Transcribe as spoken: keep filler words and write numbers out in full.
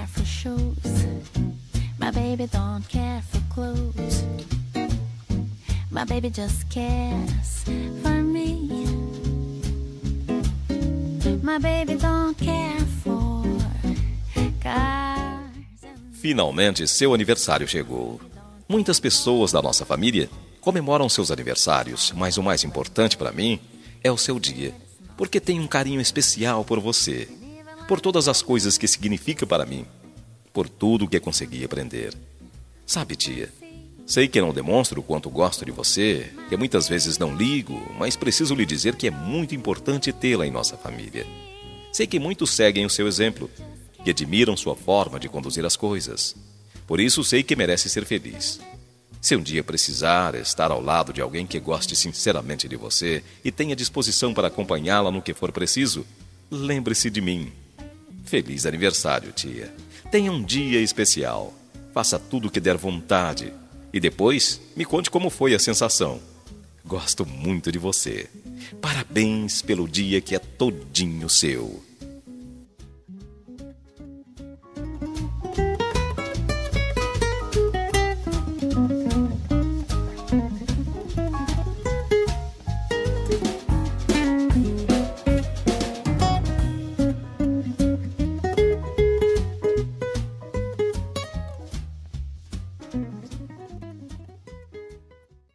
care for shows. My baby don't care for clothes. My baby just cares for me. My baby don't care for cars. Finalmente, seu aniversário chegou. Muitas pessoas da nossa família comemoram seus aniversários, mas o mais importante para mim é o seu dia, porque tenho um carinho especial por você, por todas as coisas que significa para mim, por tudo que consegui aprender. Sabe, tia, sei que não demonstro o quanto gosto de você, que muitas vezes não ligo, mas preciso lhe dizer que é muito importante tê-la em nossa família. Sei que muitos seguem o seu exemplo, que admiram sua forma de conduzir as coisas. Por isso sei que merece ser feliz. Se um dia precisar estar ao lado de alguém que goste sinceramente de você e tenha disposição para acompanhá-la no que for preciso, lembre-se de mim. Feliz aniversário, tia. Tenha um dia especial. Faça tudo o que der vontade. E depois, me conte como foi a sensação. Gosto muito de você. Parabéns pelo dia que é todinho seu.